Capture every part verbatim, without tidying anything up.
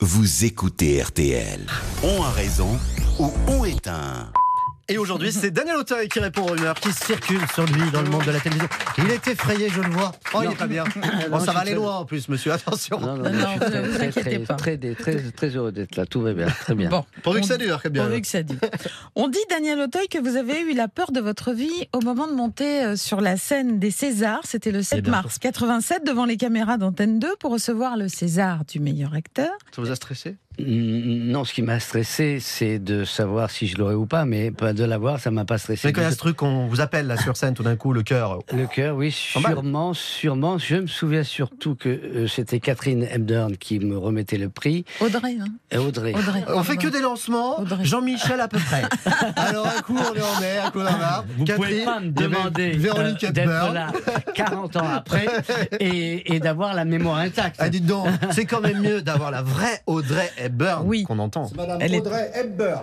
vous écoutez R T L. On a raison ou on est un... Et aujourd'hui, c'est Daniel Auteuil qui répond aux rumeurs qui circulent sur lui dans le monde de la télévision. Il est effrayé, je le vois. Oh, il est pas bien. Bon, ça va aller loin en plus, monsieur. Attention. Non, non, non, non, je suis ne vous très, inquiétez très, pas. Très, très, très, très heureux d'être là. Tout va bien, très bien. Bon, Pourvu que on- ça dure, très bien. pourvu que ça dure. On dit, Daniel Auteuil, que vous avez eu la peur de votre vie au moment de monter euh, sur la scène des Césars. C'était le sept bien mars quatre-vingt-sept devant les caméras d'Antenne deux pour recevoir le César du meilleur acteur. Ça vous a stressé? Mm, Non, ce qui m'a stressé, c'est de savoir si je l'aurais ou pas, mais pas de l'avoir, ça m'a pas stressé. Mais quand il y a ce truc, on vous appelle là sur scène, tout d'un coup, le cœur. Le cœur, oui, Pas mal. sûrement, sûrement. Je me souviens surtout que euh, c'était Catherine Hepburn qui me remettait le prix. Audrey, hein Et Audrey. Audrey. On fait que des lancements. Audrey. Jean-Michel à peu près. Alors un coup on est en mai, un coup on est en mars. Vous Catherine, pouvez pas me il y avait demander Véronique euh, d'être Hepburn. là quarante ans après et, et d'avoir la mémoire intacte. Ah, dites donc, c'est quand même mieux d'avoir la vraie Audrey Hepburn Oui. qu'on entend. Madame Elle est- Audrey Hepburn.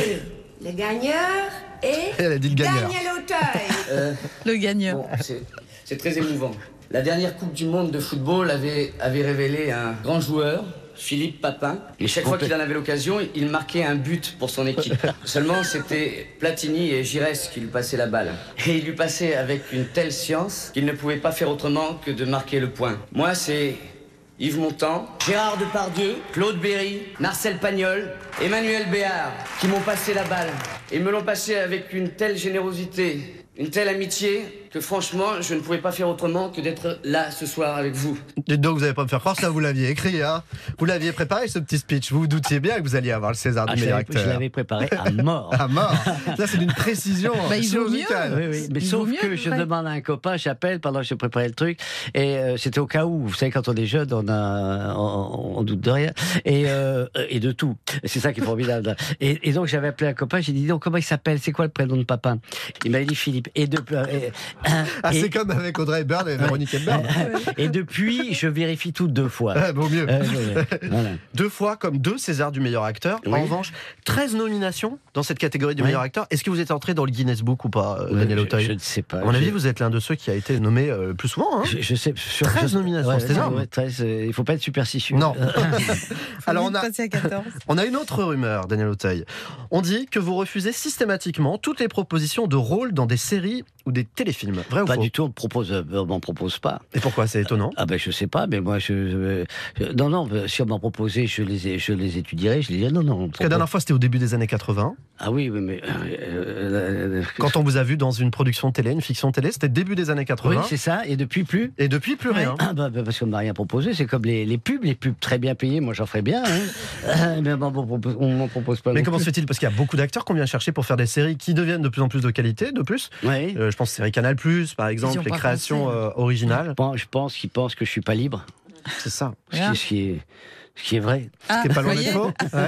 Le gagneur est Elle a dit le gagneur. Daniel Auteuil. Le gagnant. Bon, c'est, c'est très émouvant. La dernière Coupe du Monde de football avait, avait révélé un grand joueur, Philippe Papin. Et chaque fois qu'il en avait l'occasion, il marquait un but pour son équipe. Seulement, c'était Platini et Giresse qui lui passaient la balle. Et il lui passait avec une telle science qu'il ne pouvait pas faire autrement que de marquer le point. Moi, c'est Yves Montand, Gérard Depardieu, Claude Berry, Marcel Pagnol, Emmanuel Béard qui m'ont passé la balle. Et me l'ont passé avec une telle générosité, une telle amitié, que franchement, je ne pouvais pas faire autrement que d'être là ce soir avec vous. Dites donc, vous n'allez pas me faire croire, ça vous l'aviez écrit, hein. Vous l'aviez préparé ce petit speech. Vous vous doutiez bien que vous alliez avoir le César Ah, du je meilleur l'avais- je acteur. l'avais préparé à mort. À mort. Là, c'est d'une précision Bah, il vaut mieux. chirurgicale. Oui, oui, mais Il sauf vaut mieux, que je après. demande à un copain, j'appelle pendant que je préparais le truc, et euh, c'était au cas où, vous savez, quand on est jeune, on a, on, on doute de rien, et, euh, et de tout. C'est ça qui est formidable. Et, et donc j'avais appelé un copain, j'ai dit, dis donc, comment il s'appelle, c'est quoi le prénom de papa? Il m'avait dit Philippe. Et, de, et, Ah, et- c'est comme avec Audrey Hepburn et Véronique Hepburn. et depuis, je vérifie tout deux fois. Ah, vaut mieux. Euh, je- voilà. Deux fois comme deux Césars du meilleur acteur. Oui. En revanche, treize nominations dans cette catégorie du Oui. meilleur acteur. Est-ce que vous êtes entré dans le Guinness Book ou pas, euh, Daniel je, Auteuil? je ne sais pas. À mon avis, Je- vous êtes l'un de ceux qui a été nommé euh, le plus souvent. Hein. Je, je sais, sur, treize je- nominations, c'est énorme. ouais, treize, euh, il ne faut pas être superstitieux. Non. Faut Alors, vite on a, passer à quatorze. on a une autre rumeur, Daniel Auteuil. On dit que vous refusez systématiquement toutes les propositions de rôle dans des séries ou des téléfilms. Vrai ou Pas faux? du tout, on ne propose, euh, on m'en propose pas. Et pourquoi? C'est étonnant. Ah ben je sais pas, mais moi je, je- je- non non, si on m'en proposait, je les ai- je les étudierais, je les dirais non non. Parce que la dernière fois, c'était au début des années quatre-vingts. Ah oui, oui mais euh, euh, euh, Quand on vous a vu dans une production télé, une fiction télé, c'était début des années oui quatre-vingts. c'est ça, et depuis plus. Et depuis, plus rien. Ah bah, bah, parce qu'on m'a rien proposé, c'est comme les, les pubs, les pubs très bien payées, moi j'en ferais bien, hein. Euh, mais bon, bon, bon, on m'en propose pas. Mais non comment se plus. fait-il? Parce qu'il y a beaucoup d'acteurs qu'on vient chercher pour faire des séries qui deviennent de plus en plus de qualité, de plus. Oui. Euh, je pense série Canal+, par exemple, Ils ont les pas créations pensé. euh, originales. Bon, je pense qu'ils pensent que je suis pas libre, C'est ça. ce qui, est- ce qui est, ce qui est vrai. Ah, Ce qui est pas loin vous d'être voyez faux.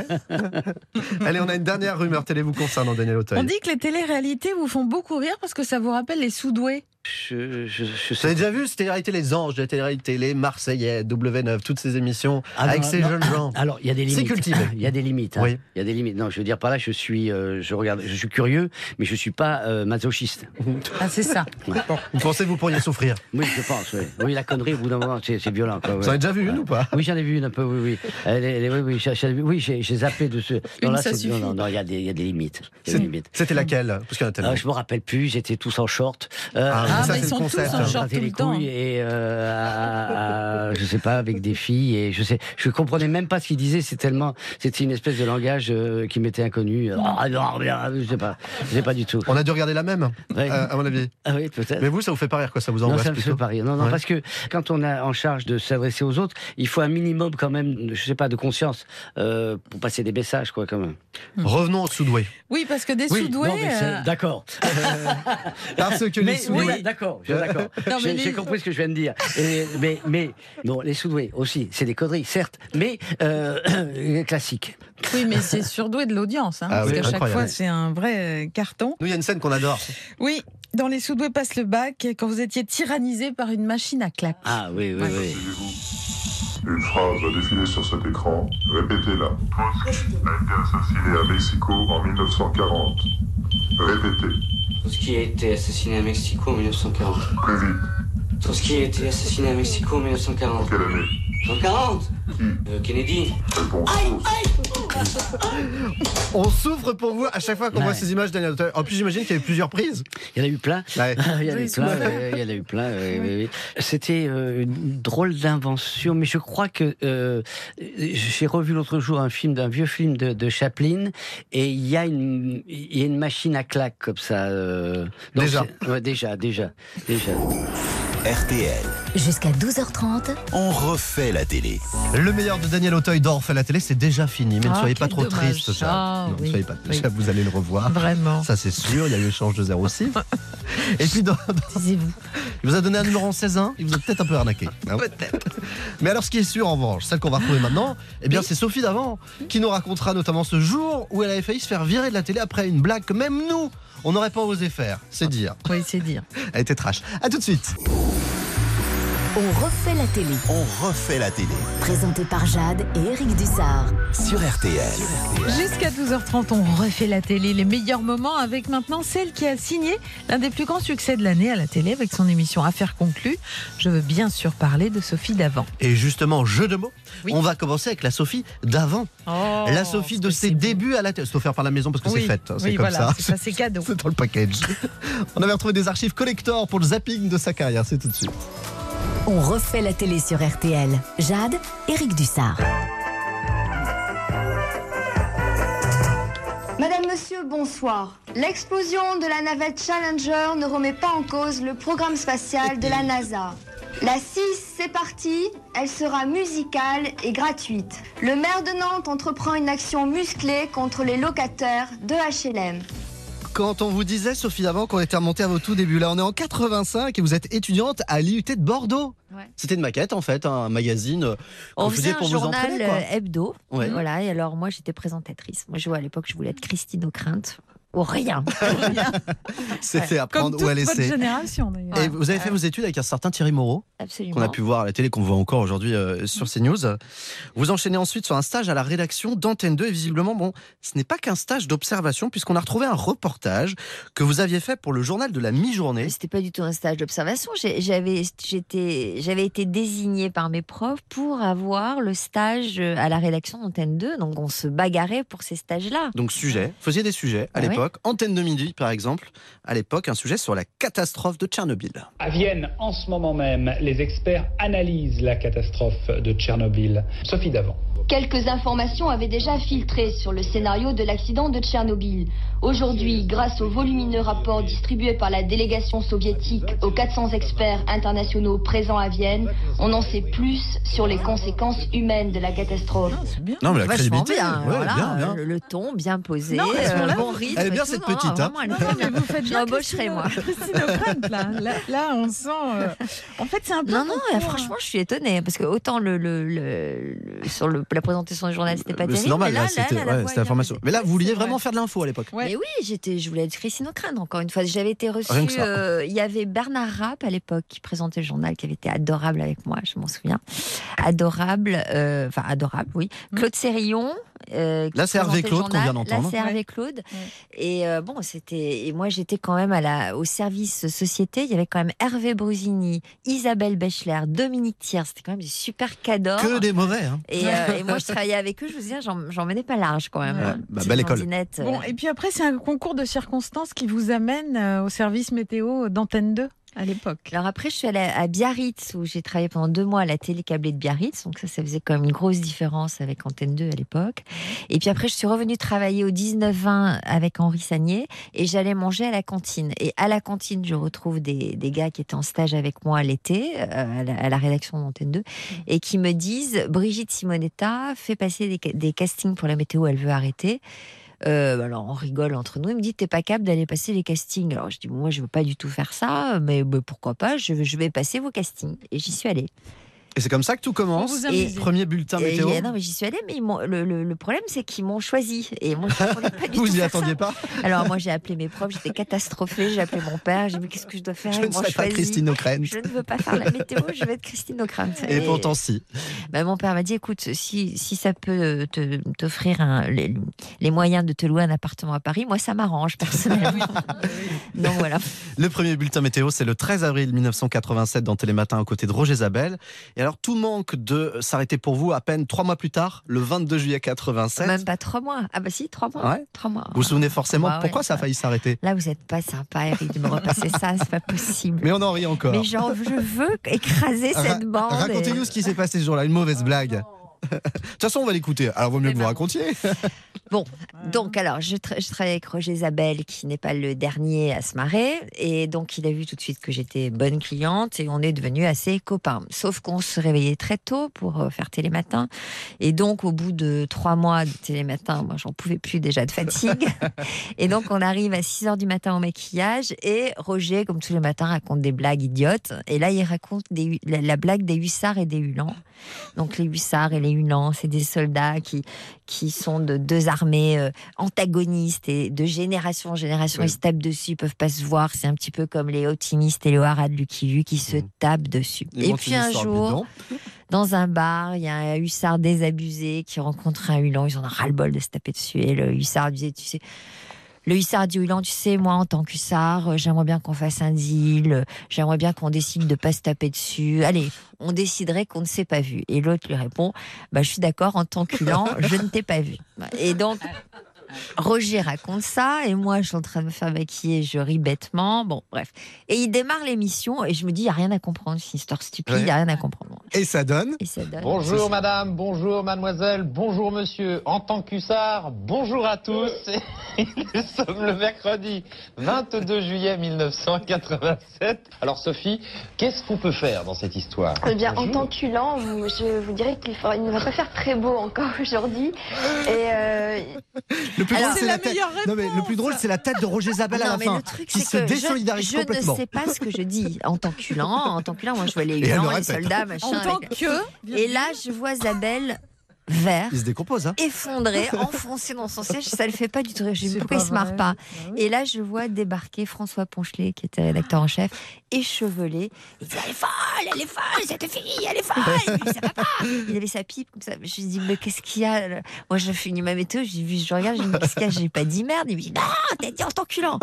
Ouais. Allez, on a une dernière rumeur télé vous concernant, Daniel Auteuil. On dit que les téléréalités vous font beaucoup rire parce que ça vous rappelle les Sous-Doués. Je, je, je Vous sais avez déjà vu, c'était télé-réalité Les Anges, la télé-réalité Les Marseillais, W neuf, toutes ces émissions Ah, avec non, ces non. jeunes gens. Alors, il y a des C'est limites. cultivé. Il y a des limites. hein. Oui. Il y a des limites. Non, je veux dire par là, je suis, euh, je regarde, je suis curieux, mais je suis pas euh, masochiste. Ah, c'est ça. Vous pensez que vous pourriez souffrir? Oui, je pense. Oui, oui la connerie, au bout d'un moment, c'est c'est violent. Quoi, ouais. Vous en avez déjà vu une ou pas? Oui, j'en ai vu une un peu. Oui, oui. Elle est- elle est- oui, oui, j'ai- j'ai oui, j'ai j'ai zappé de ce. Une, ça c'est- suffit. non, non, non, il y a des, il y a des limites. Il y a des limites. C'était laquelle? Parce qu'il y en a tellement. Euh, je me rappelle plus. Ils étaient tous en short. Euh, Ah, Ah, ça, bah, c'est ils le sont tous concept, en hein. short gratter tout les le temps. couilles et euh, à- à- je sais pas, avec des filles, et je sais, je comprenais même pas ce qu'ils disaient. C'est tellement, c'était une espèce de langage euh, qui m'était inconnu. Ah non, bien, je sais pas, je sais pas du tout. On a dû regarder la même, Ouais. euh, à mon avis. Ah oui, peut-être. Mais vous, ça vous fait pas rire, quoi? Ça vous Non, angoisse ça me fait plutôt? pas rire. Non, non, Ouais. parce que quand on est en charge de s'adresser aux autres, il faut un minimum quand même, je sais pas, de conscience euh, pour passer des messages, quoi, quand même. Revenons au Sous-Doué. Oui, parce que des Oui, Sous-Doués. non, mais c'est- euh, d'accord. Parce que les Mais Sous-Doués. oui, d'accord, je suis d'accord. Non, mais J'ai les- j'ai compris ce que je viens de dire. Et- mais, mais, bon, les Sous-Doués aussi, c'est des conneries, certes, mais euh, classiques. Oui, mais c'est surdoué de l'audience. Hein, Ah parce oui, qu'à chaque incroyable. fois, c'est un vrai euh, carton. Nous, il y a une scène qu'on adore. Oui, dans Les Sous-Doués passent le bac, quand vous étiez tyrannisé par une machine à claques. Ah oui, oui, oui. Une phrase va défiler sur cet écran. Répétez-la. Tusk a été assassiné à Mexico en mille neuf cent quarante. Répétez. Trotsky a été assassiné à Mexico en mille neuf cent quarante. Plus vite. Trotsky a été assassiné à Mexico en mille neuf cent En quarante. quelle année? cent quarante euh, Kennedy. Réponse fausse. On souffre pour vous à chaque fois qu'on Ouais. voit ces images, Daniel Auteuil. En plus, j'imagine qu'il y a eu plusieurs prises. Il y en a eu plein. Ouais. Il y en a eu Oui, plein. souvent. euh, Il y en a eu plein. oui, oui, oui. C'était euh, une drôle d'invention, mais je crois que euh, j'ai revu l'autre jour un film, d'un vieux film de, de Chaplin, et il y a une, il y a une machine à claques comme ça. euh, donc Déjà. c'est- ouais, déjà, déjà, déjà. R T L, Jusqu'à douze heures trente, on refait la télé. Le meilleur de Daniel Auteuil d'Or fait la télé, c'est déjà fini. Mais ne Ah, soyez pas quel trop dommage. triste, ça. Ah, non, ne oui. soyez pas Oui. vous allez le revoir. Vraiment. Ça, c'est sûr. Il y a eu échange de zéro six. Et puis, dans- dans- Disez-vous. il vous a donné un numéro en seize un. Il vous a peut-être un peu arnaqué. Peut-être. Mais alors, ce qui est sûr, en revanche, celle qu'on va retrouver maintenant, eh bien, c'est Sophie Davant qui nous racontera notamment ce jour où elle avait failli se faire virer de la télé après une blague que même nous, on n'aurait pas osé faire. C'est dire. Oui, c'est dire. Elle était trash. À tout de suite. on refait la télé. On refait la télé Présenté par Jade et Eric Dussard. sur R T L. Jusqu'à douze heures trente, on refait la télé, les meilleurs moments avec maintenant celle qui a signé l'un des plus grands succès de l'année à la télé avec son émission Affaires conclues. Je veux bien sûr parler de Sophie Davant. Et justement, jeu de mots, Oui. on va commencer avec la Sophie d'avant. Oh, la Sophie de que ses c'est débuts à la télé. C'est offert par la maison parce que Oui, c'est fait. hein, c'est oui, comme voilà, ça. c'est ça, c'est cadeau. C'est dans le package. On avait retrouvé des archives collector pour le zapping de sa carrière. C'est tout de suite. On refait la télé sur R T L. Jade, Eric Dussard. Madame, Monsieur, bonsoir. L'explosion de la navette Challenger ne remet pas en cause le programme spatial de la NASA. La six, c'est parti, elle sera musicale et gratuite. Le maire de Nantes entreprend une action musclée contre les locataires de H L M. Quand on vous disait, Sophie Davant, qu'on était remonté à vos tout débuts, là on est en quatre-vingt-cinq et vous êtes étudiante à l'I U T de Bordeaux. Ouais. C'était une maquette en fait, un magazine euh, On qu'on faisait faisait un pour vous journal entraîner, quoi. euh, hebdo. Ouais. Voilà, et alors moi j'étais présentatrice. Moi je vois à l'époque je voulais être Christine O'Krent. Ou rien. C'était Comme apprendre toute où à votre laisser. génération d'ailleurs. Et vous avez fait vos études avec un certain Thierry Moreau, Absolument. qu'on a pu voir à la télé, qu'on voit encore aujourd'hui euh, sur CNews. Vous enchaînez ensuite sur un stage à la rédaction d'Antenne deux. Et visiblement, bon, ce n'est pas qu'un stage d'observation, puisqu'on a retrouvé un reportage que vous aviez fait pour le journal de la mi-journée. C'était pas du tout un stage d'observation. J'ai- J'avais, j'étais, j'avais été désignée par mes profs pour avoir le stage à la rédaction d'Antenne deux. Donc on se bagarrait pour ces stages-là. Donc sujet, vous faisiez des sujets à Ah ouais. l'époque. Antenne de midi, par exemple, à l'époque, un sujet sur la catastrophe de Tchernobyl. À Vienne, en ce moment même, les experts analysent la catastrophe de Tchernobyl. Sophie Davant. Quelques informations avaient déjà filtré sur le scénario de l'accident de Tchernobyl. Aujourd'hui, grâce au volumineux rapport distribué par la délégation soviétique aux quatre cents experts internationaux présents à Vienne, on en sait plus sur les conséquences humaines de la catastrophe. C'est bien. Non, mais la Vachement crédibilité, bien. ouais, voilà, bien, bien. Le, le ton bien posé, Non, à ce euh, moment-là, bon vous- rythme. Elle est bien et tout. cette Non, petite, hein. vraiment, elle est Non, très non, bien. mais vous faites Je bien l'embaucherai, Christine- moi. Christine O'Krent, là. là. Là, on sent. euh, En fait, c'est un peu. Non, non, concours, euh, franchement, je suis étonnée parce que autant le, le, le- le- sur le, la présentation du journal, c'était pas Mais terrible. c'est normal, mais là, là, c'était là, la ouais, voix c'était est l'information. bien Mais là, vous Oui, vouliez c'est vraiment vrai. faire de l'info à l'époque. Ouais. Mais oui, j'étais, je voulais être Christine O'Krent, encore une fois. J'avais été reçue. Rien que ça. euh, Il y avait Bernard Rapp à l'époque qui présentait le journal, qui avait été adorable avec moi, je m'en souviens. Adorable, euh, enfin adorable, oui. Claude Sérillon. euh, qui Là, c'est Hervé présentait le Claude qu'on journal. vient d'entendre. Là, c'est Hervé Claude. Et euh, bon, c'était. Et moi, j'étais quand même à la... au service société. Il y avait quand même Hervé Brusini, Isabelle Bechler, Dominique Thiers. C'était quand même des super cadors. Que des mauvais, hein. Et, euh, et moi, je travaillais avec eux. Je vous dis, j'en, j'en menais pas large quand même. Ouais, hein. bah, Petite belle école. blondinette, euh, Bon, et puis après, c'est un concours de circonstances qui vous amène euh, au service météo d'Antenne deux à l'époque. Alors après, je suis allée à Biarritz où j'ai travaillé pendant deux mois à la télé câblée de Biarritz. Donc ça, ça faisait quand même une grosse différence avec Antenne deux à l'époque. Et puis après, je suis revenue travailler au dix-neuf vingt avec Henri Sagnier et j'allais manger à la cantine. Et à la cantine, je retrouve des, des gars qui étaient en stage avec moi l'été euh, à, la, à la rédaction d'Antenne deux et qui me disent « Brigitte Simonetta fait passer des, ca- des castings pour la météo, elle veut arrêter ». Euh, alors on rigole entre nous. Il me dit t'es pas capable d'aller passer les castings. Alors je dis moi je veux pas du tout faire ça, mais, mais pourquoi pas. Je, je vais passer vos castings et j'y suis allée. Et c'est comme ça que tout commence. Vous vous Et amusez. premier bulletin Et, météo. et- non mais j'y suis allée, mais ils m'ont- le, le, le problème c'est qu'ils m'ont choisi et moi je ne pas du Vous tout y faire attendiez ça. pas. Alors moi j'ai appelé mes profs, j'étais catastrophée. J'ai appelé mon père, j'ai dit mais qu'est-ce que je dois faire? Je Ils ne m'ont serai pas choisi. Christine O'Krent. Je ne veux pas faire la météo, je vais être Christine O'Krent. Et pourtant, si. Ben, mon père m'a dit, écoute, si, si ça peut te, t'offrir un- les, les moyens de te louer un appartement à Paris, moi ça m'arrange personnellement. Donc voilà. Le premier bulletin météo, c'est le treize avril mille neuf cent quatre-vingt-sept dans Télématin aux côtés de Roger Zabel. Et alors, alors, tout manque de s'arrêter pour vous à peine trois mois plus tard, le vingt-deux juillet quatre-vingt-sept. Même pas trois mois. Ah bah si, trois mois. Ouais. Trois mois. Vous vous souvenez forcément Ah ouais, pourquoi ça a ouais. failli s'arrêter? Là, vous n'êtes pas sympa, Eric, de me repasser ça, c'est pas possible. Mais on en rit encore. Mais genre, je veux écraser Ra- cette bande. Racontez-nous et- ce qui s'est passé ce jour-là, une mauvaise blague. De toute façon, on va l'écouter. Alors, vaut mieux que vous racontiez. Bon, donc alors, je, tra- je travaille avec Roger Zabel, qui n'est pas le dernier à se marrer. Et donc, il a vu tout de suite que j'étais bonne cliente et on est devenus assez copains. Sauf qu'on se réveillait très tôt pour euh, faire Télématin. Et donc, au bout de trois mois de Télématin, moi, j'en pouvais plus déjà de fatigue. Et donc, on arrive à six heures du matin au maquillage. Et Roger, comme tous les matins, raconte des blagues idiotes. Et là, il raconte des, hu- la, la blague des hussards et des hulans. Donc, les hussards et les hulans, c'est des soldats qui, qui sont de deux armées euh, antagonistes et de génération en génération, Oui. ils se tapent dessus, ils peuvent pas se voir. C'est un petit peu comme les optimistes et les haras de Lucky Luke qui se tapent dessus. Ils Et montent puis une un histoire jour, bidon. dans un bar, il y a un hussard désabusé qui rencontre un hulan. Ils en ont ras-le-bol de se taper dessus. Et le hussard disait, tu sais... Le hussard dit au hulan, tu sais, moi, en tant qu'hussard, euh, j'aimerais bien qu'on fasse un deal, euh, j'aimerais bien qu'on décide de pas se taper dessus. Allez, on déciderait qu'on ne s'est pas vu. Et l'autre lui répond, bah, je suis d'accord, en tant qu'hulan, je ne t'ai pas vu. Et donc, Roger raconte ça, et moi, je suis en train de me faire maquiller, je ris bêtement. Bon, bref. Et il démarre l'émission, et je me dis, il n'y a rien à comprendre, c'est une histoire stupide, il Ouais. n'y a rien à comprendre. Et ça donne Et ça donne. Bonjour madame, bonjour mademoiselle, bonjour monsieur. En tant qu'hussard, bonjour à tous. Nous sommes le mercredi vingt-deux juillet mille neuf cent quatre-vingt-sept. Alors Sophie, qu'est-ce qu'on peut faire dans cette histoire? Eh bien, en Bonjour. tant qu'hulan, vous- je vous dirais qu'il faut- il ne va pas faire très beau encore aujourd'hui. Et euh, Le plus Alors, drôle, c'est c'est la la tête. meilleure Non, mais le plus drôle, c'est la tête de Roger Zabel à Non, la mais fin, le truc, qui c'est se que désolidarise je, complètement. Je ne sais pas ce que je dis en tant qu'hulan. En tant qu'hulan, moi, je vois les Et elle hulans, le les répète. soldats, machin. En tant avec- que. Et là, je vois Zabel vert, Il se décompose, hein. effondré, enfoncé dans son siège. Ça le fait pas du tout rire. Je dis, C'est pourquoi pas il se marre vrai. pas? Ah oui. Et là, je vois débarquer François Ponchelet, qui était rédacteur en chef, échevelé. Il dit, elle est folle, elle est folle, cette fille, elle est folle. Je dis, ça va pas. Il avait sa pipe comme ça. Je me suis dit, mais qu'est-ce qu'il y a là? Moi, je finis ma météo, je, dis, je regarde, je dis, mais qu'est-ce qu'il y a? J'ai pas dit merde. Il me dit, non, t'as dit en tant qu'hulan.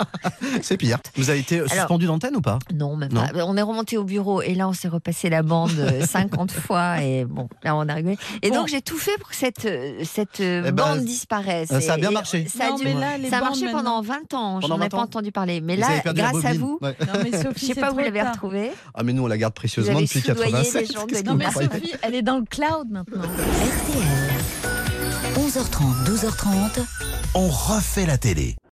C'est pire. Vous avez été suspendu d'antenne ou pas? Non, même Non. pas. On est remonté au bureau et là, on s'est repassé la bande euh, cinquante fois et bon, là, on a rigolé. Et Bon. donc, j'ai tout fait pour que cette, euh, cette euh, Eh ben, bande disparaisse. ça a Et- bien et marché. Ça a, Non, dû- mais là, les ça a bandes marché maintenant- pendant vingt ans. Pendant J'en ai vingt pas ans. entendu parler. Mais Vous là, avez perdu la grâce à bobine. vous, Ouais. Non, mais Sophie, je sais c'est pas où vous trop l'avez tard. retrouvé. Ah, mais nous, on la garde Vous précieusement avez depuis soudoyé quatre-vingt-sept. les gens de Qu'est-ce que Non, vous mais croyez? Sophie, elle est dans le cloud maintenant. R T L. onze heures trente, douze heures trente. On refait la télé.